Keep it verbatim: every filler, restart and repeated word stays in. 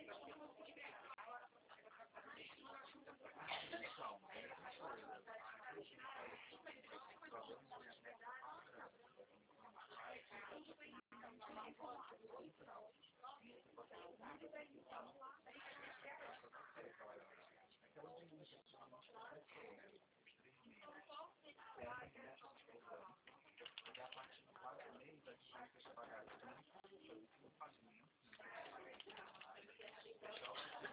E a parte do pagamento, a gente vai pagar muito fácil.